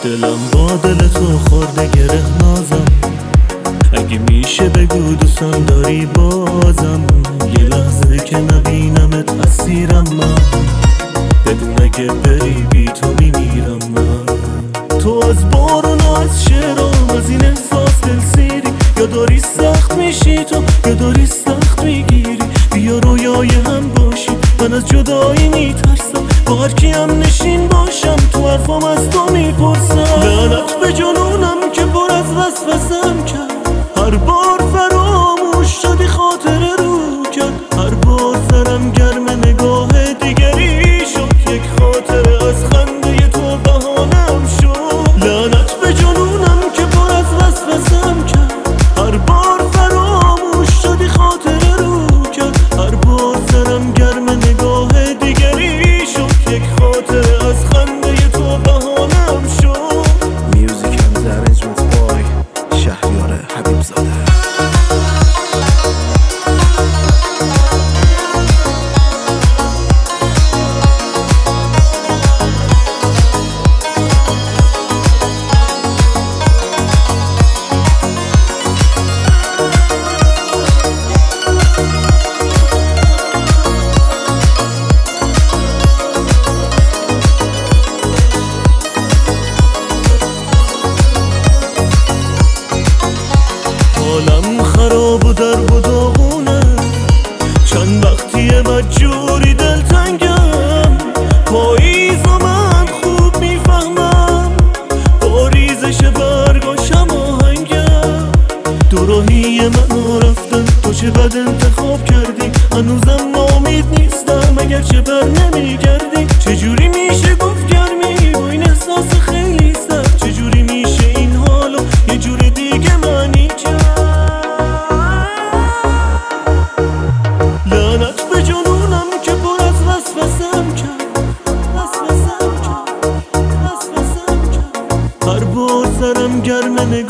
دلم با دل تو خورده گره نازم، اگه میشه بگو دوستم داری بازم. یه لحظه که نبینمت اسیرم من، بدون اگه بری بی تو میمیرم من. تو از بارون و از شعرام، از این احساس دل سیری، یا داری سخت میشی تو یا داری سخت میگیری. بیا رویای هم باشی، من از جدایی میترسم، با هر کی هم نشین باشم تو حرفام از تو میپرسم. لعنت به جنونم که پر از وسوسم کرد، هر بار فراموش شدی خاطره رو کرد. هر بار سرم گرم نگاه دیگری شد، یک خاطره از خنده تو بهانم شد. لعنت به جنونم که پر از وسوسم کرد، هر بار فراموش شدی خاطره رو کرد. هر بار سرم گرم نگاه دیگری شد، یک خاطره از خنده تو بهانم شد. Music and arrangement boy شهریار حبیب زاده. حالم خراب و درد و داغونه، چند وقتیه بدجوری دلتنگم. پاییزو من خوب میفهمم، با ریزش برگاشم آهنگم. دوراهی منو رفتن، تو چه بد انتخاب کردی. هنوزم ناامید نیستم اگر چه بر نمیگردی. چجوری میشه گفت گرمی با این احساس خیلی سخت؟ چجوری میشه این حالو یه جور دیگه معنی کرد؟ لعنت به جنونم که پر از وسوسم کرد، وسوسم کرد، وسوسم کرد. هر بار سرم گرم